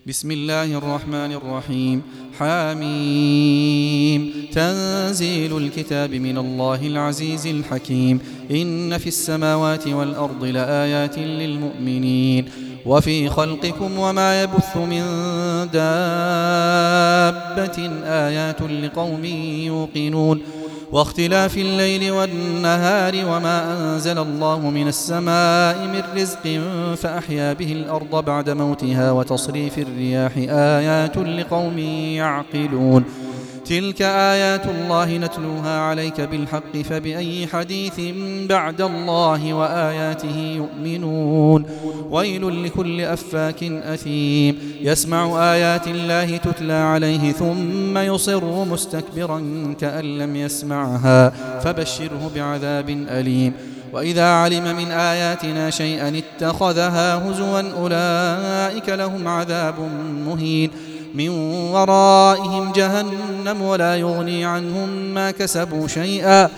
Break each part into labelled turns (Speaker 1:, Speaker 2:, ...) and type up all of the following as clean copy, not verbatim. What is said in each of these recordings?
Speaker 1: بسم الله الرحمن الرحيم. حاميم. تنزيل الكتاب من الله العزيز الحكيم. إن في السماوات والأرض لآيات للمؤمنين وفي خلقكم وما يبث من دابة آيات لقوم يوقنون واختلاف الليل والنهار وما أنزل الله من السماء من رزق فأحيا به الأرض بعد موتها وتصريف الرياح آيات لقوم يعقلون. تلك آيات الله نتلوها عليك بالحق فبأي حديث بعد الله وآياته يؤمنون. ويل لكل أفاك أثيم يسمع آيات الله تتلى عليه ثم يصر مستكبرا كأن لم يسمعها فبشره بعذاب أليم. وإذا علم من آياتنا شيئا اتخذها هزوا أولئك لهم عذاب مهين من ورائهم جهنم ولا يغني عنهم ما كسبوا شيئا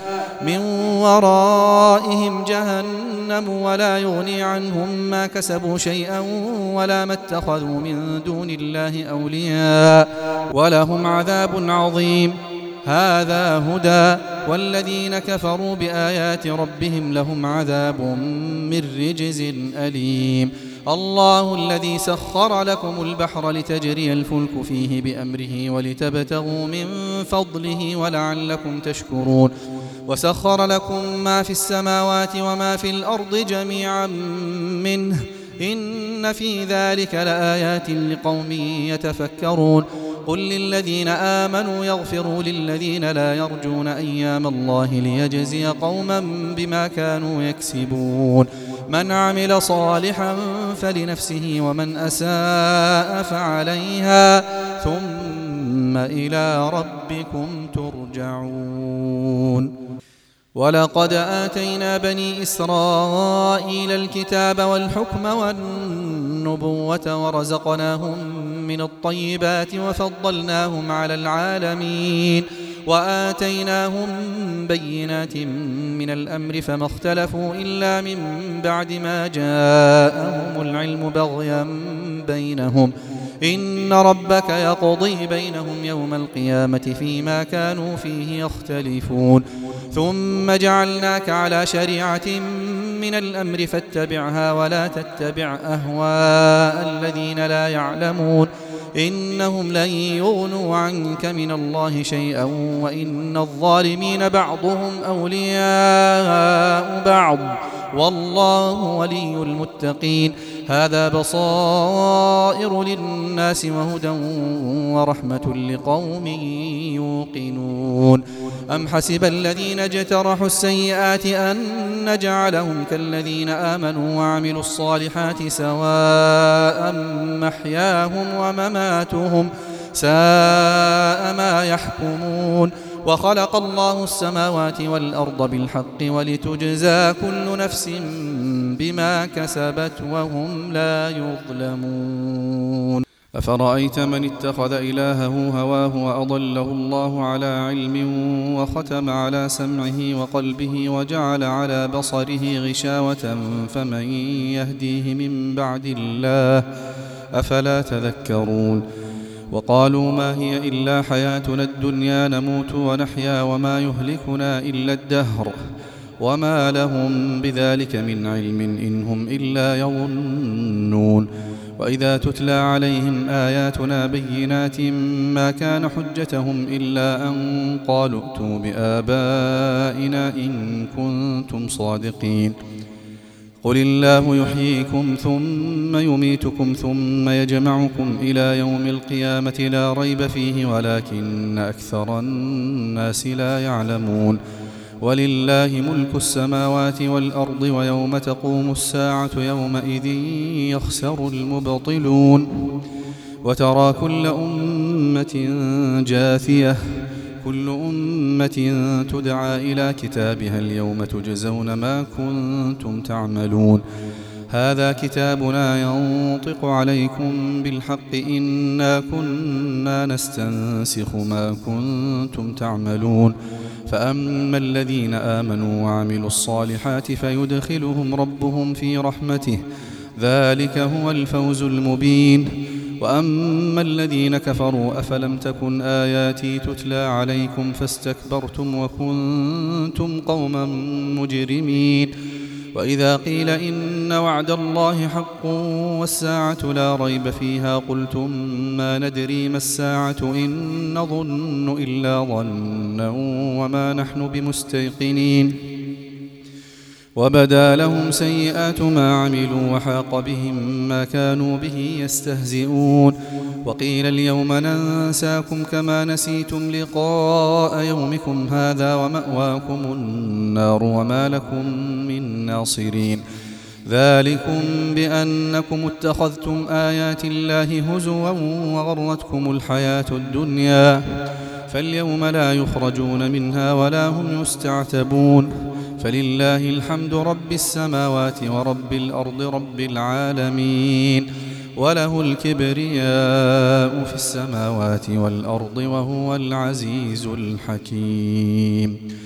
Speaker 1: ولا ما اتخذوا من دون الله أولياء ولهم عذاب عظيم. هذا هدى والذين كفروا بآيات ربهم لهم عذاب من رجز أليم. الله الذي سخر لكم البحر لتجري الفلك فيه بأمره ولتبتغوا من فضله ولعلكم تشكرون. وسخر لكم ما في السماوات وما في الأرض جميعا منه إن في ذلك لآيات لقوم يتفكرون. قل للذين آمنوا يغفروا للذين لا يرجون أيام الله ليجزي قوما بما كانوا يكسبون. من عمل صالحا فلنفسه ومن أساء فعليها ثم إلى ربكم ترجعون. ولقد آتينا بني إسرائيل الكتاب والحكم والنبوة ورزقناهم من الطيبات وفضلناهم على العالمين وآتيناهم بينات من الأمر فما اختلفوا إلا من بعد ما جاءهم العلم بغيا بينهم إن ربك يقضي بينهم يوم القيامة فيما كانوا فيه يختلفون. ثم جعلناك على شريعة من الأمر فاتبعها ولا تتبع أهواء الذين لا يعلمون إنهم لن يغنوا عنك من الله شيئا وإن الظالمين بعضهم أولياء بعض والله ولي المتقين. هذا بصائر للناس وهدى ورحمة لقوم يوقنون. أم حسب الذين اجترحوا السيئات أن نجعلهم كالذين آمنوا وعملوا الصالحات سواء محياهم ومماتهم ساء ما يحكمون. وخلق الله السماوات والأرض بالحق ولتجزى كل نفس بما كسبت وهم لا يظلمون. أفرأيت من اتخذ إلهه هواه وأضله الله على علم وختم على سمعه وقلبه وجعل على بصره غشاوة فمن يهديه من بعد الله أفلا تذكرون. وقالوا ما هي إلا حياتنا الدنيا نموت ونحيا وما يهلكنا إلا الدهر وما لهم بذلك من علم إن هم إلا يظنون. وإذا تتلى عليهم آياتنا بينات ما كان حجتهم إلا أن قالوا ائتوا بآبائنا إن كنتم صادقين. قل الله يحييكم ثم يميتكم ثم يجمعكم إلى يوم القيامة لا ريب فيه ولكن أكثر الناس لا يعلمون. ولله ملك السماوات والأرض ويوم تقوم الساعة يومئذ يخسر المبطلون. وترى كل أمة جاثية كل أمة تدعى إلى كتابها اليوم تجزون ما كنتم تعملون. هذا كتابنا ينطق عليكم بالحق إنا كنا نستنسخ ما كنتم تعملون. فأما الذين آمنوا وعملوا الصالحات فيدخلهم ربهم في رحمته ذلك هو الفوز المبين. وأما الذين كفروا أفلم تكن آياتي تتلى عليكم فاستكبرتم وكنتم قوما مجرمين وإذا قيل إن وعد الله حق والساعة لا ريب فيها قلتم ما ندري ما الساعة إن نظن إلا ظنا وما نحن بمستيقنين وبدا لهم سيئات ما عملوا وحاق بهم ما كانوا به يستهزئون وقيل اليوم ننساكم كما نسيتم لقاء يومكم هذا ومأواكم النار وما لكم من ناصرين ذلكم بأنكم اتخذتم آيات الله هزوا وغرتكم الحياة الدنيا فاليوم لا يخرجون منها ولا هم يستعتبون فلله الحمد رب السماوات ورب الأرض رب العالمين وله الكبرياء في السماوات والأرض وهو العزيز الحكيم.